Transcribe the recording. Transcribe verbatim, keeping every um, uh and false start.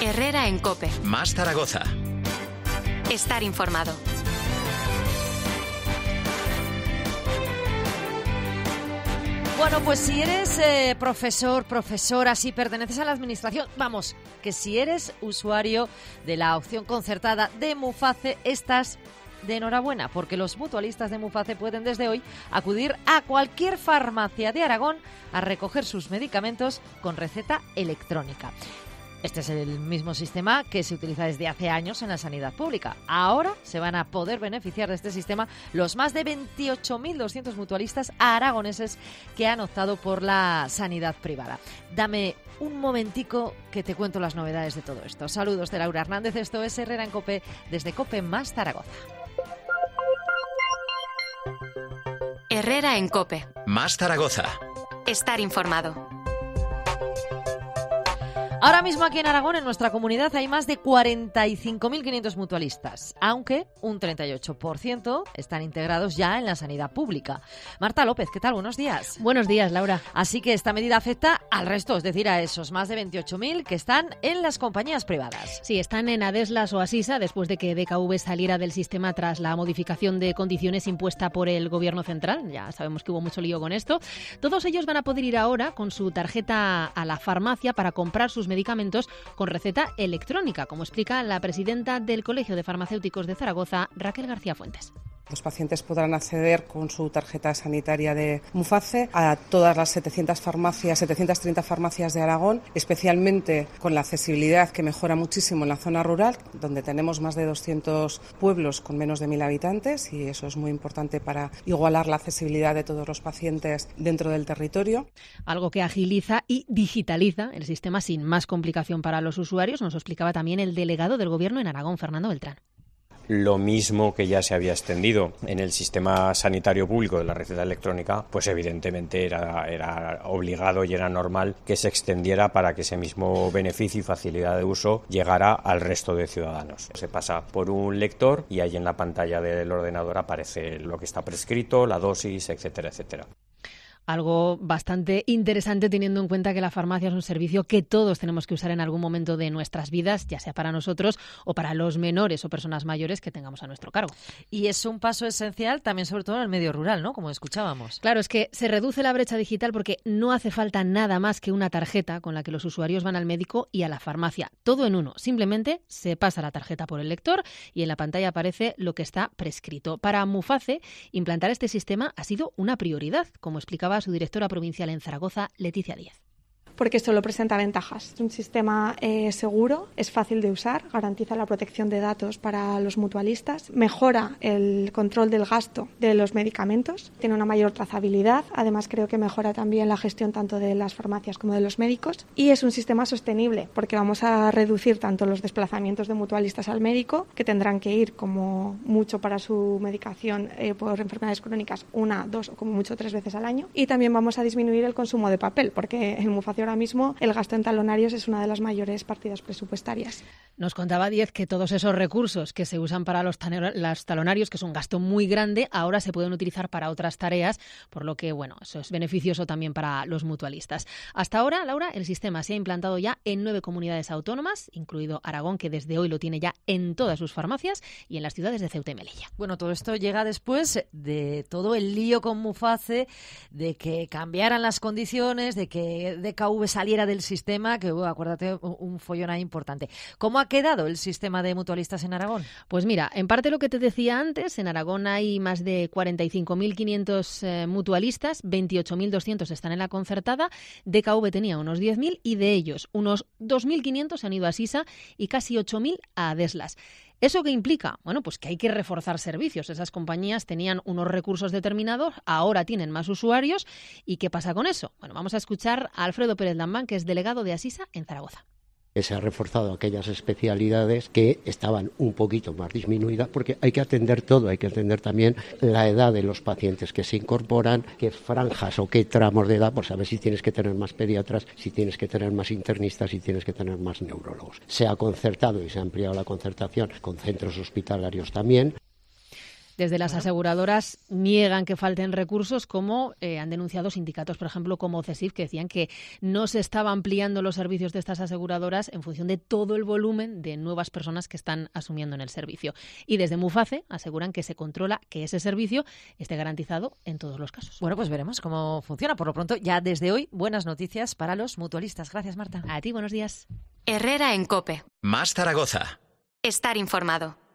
Herrera en COPE. Más Zaragoza. Estar informado. Bueno, pues si eres eh, profesor, profesora, si perteneces a la administración, vamos, que si eres usuario de la opción concertada de Muface, estás de enhorabuena, porque los mutualistas de Muface pueden desde hoy acudir a cualquier farmacia de Aragón a recoger sus medicamentos con receta electrónica. Este es el mismo sistema que se utiliza desde hace años en la sanidad pública. Ahora se van a poder beneficiar de este sistema los más de veintiocho mil doscientos mutualistas aragoneses que han optado por la sanidad privada. Dame un momentico que te cuento las novedades de todo esto. Saludos de Laura Hernández, esto es Herrera en COPE desde COPE más Zaragoza. Herrera en COPE. Más Zaragoza. Estar informado. Ahora mismo aquí en Aragón, en nuestra comunidad, hay más de cuarenta y cinco mil quinientos mutualistas, aunque un treinta y ocho por ciento están integrados ya en la sanidad pública. Marta López, ¿qué tal? Buenos días. Buenos días, Laura. Así que esta medida afecta al resto, es decir, a esos más de veintiocho mil que están en las compañías privadas. Sí, están en Adeslas o Asisa después de que D K V saliera del sistema tras la modificación de condiciones impuesta por el Gobierno central. Ya sabemos que hubo mucho lío con esto. Todos ellos van a poder ir ahora con su tarjeta a la farmacia para comprar sus medicamentos con receta electrónica, como explica la presidenta del Colegio de Farmacéuticos de Zaragoza, Raquel García Fuentes. Los pacientes podrán acceder con su tarjeta sanitaria de Muface a todas las setecientas farmacias, setecientas treinta farmacias de Aragón, especialmente con la accesibilidad que mejora muchísimo en la zona rural, donde tenemos más de doscientos pueblos con menos de mil habitantes, y eso es muy importante para igualar la accesibilidad de todos los pacientes dentro del territorio. Algo que agiliza y digitaliza el sistema sin más complicación para los usuarios, nos lo explicaba también el delegado del Gobierno en Aragón, Fernando Beltrán. Lo mismo que ya se había extendido en el sistema sanitario público de la receta electrónica, pues evidentemente era, era obligado y era normal que se extendiera para que ese mismo beneficio y facilidad de uso llegara al resto de ciudadanos. Se pasa por un lector y ahí en la pantalla del ordenador aparece lo que está prescrito, la dosis, etcétera, etcétera. Algo bastante interesante teniendo en cuenta que la farmacia es un servicio que todos tenemos que usar en algún momento de nuestras vidas, ya sea para nosotros o para los menores o personas mayores que tengamos a nuestro cargo. Y es un paso esencial también, sobre todo en el medio rural, ¿no? Como escuchábamos. Claro, es que se reduce la brecha digital porque no hace falta nada más que una tarjeta con la que los usuarios van al médico y a la farmacia. Todo en uno. Simplemente se pasa la tarjeta por el lector y en la pantalla aparece lo que está prescrito. Para Muface, implantar este sistema ha sido una prioridad, como explicaba su directora provincial en Zaragoza, Leticia Díez. Porque esto lo presenta ventajas. Es un sistema eh, seguro, es fácil de usar, garantiza la protección de datos para los mutualistas, mejora el control del gasto de los medicamentos, tiene una mayor trazabilidad, además creo que mejora también la gestión tanto de las farmacias como de los médicos, y es un sistema sostenible porque vamos a reducir tanto los desplazamientos de mutualistas al médico, que tendrán que ir como mucho para su medicación eh, por enfermedades crónicas una, dos o como mucho tres veces al año, y también vamos a disminuir el consumo de papel porque el Muface ahora mismo el gasto en talonarios es una de las mayores partidas presupuestarias. Nos contaba Díez que todos esos recursos que se usan para los, los talonarios, que es un gasto muy grande, ahora se pueden utilizar para otras tareas, por lo que, bueno, eso es beneficioso también para los mutualistas. Hasta ahora, Laura, el sistema se ha implantado ya en nueve comunidades autónomas, incluido Aragón, que desde hoy lo tiene ya en todas sus farmacias, y en las ciudades de Ceuta y Melilla. Bueno, todo esto llega después de todo el lío con Muface, de que cambiaran las condiciones, de que D K V saliera del sistema, que hubo, acuérdate, un follón ahí importante. ¿Cómo ha quedado el sistema de mutualistas en Aragón? Pues mira, en parte lo que te decía antes, en Aragón hay más de cuarenta y cinco mil quinientos eh, mutualistas, veintiocho mil doscientos están en la concertada, D K V tenía unos diez mil y de ellos unos dos mil quinientos han ido a Sisa y casi ocho mil a Adeslas. ¿Eso qué implica? Bueno, pues que hay que reforzar servicios. Esas compañías tenían unos recursos determinados, ahora tienen más usuarios. ¿Y qué pasa con eso? Bueno, vamos a escuchar a Alfredo Pérez Lambán, que es delegado de Asisa en Zaragoza. Se ha reforzado aquellas especialidades que estaban un poquito más disminuidas, porque hay que atender todo, hay que atender también la edad de los pacientes que se incorporan, qué franjas o qué tramos de edad, por saber si tienes que tener más pediatras, si tienes que tener más internistas, si tienes que tener más neurólogos. Se ha concertado y se ha ampliado la concertación con centros hospitalarios también. Desde las aseguradoras niegan que falten recursos, como eh, han denunciado sindicatos, por ejemplo, como CESIF, que decían que no se estaba ampliando los servicios de estas aseguradoras en función de todo el volumen de nuevas personas que están asumiendo en el servicio. Y desde Muface aseguran que se controla que ese servicio esté garantizado en todos los casos. Bueno, pues veremos cómo funciona. Por lo pronto, ya desde hoy, buenas noticias para los mutualistas. Gracias, Marta. A ti, buenos días. Herrera en COPE. Más Zaragoza. Estar informado.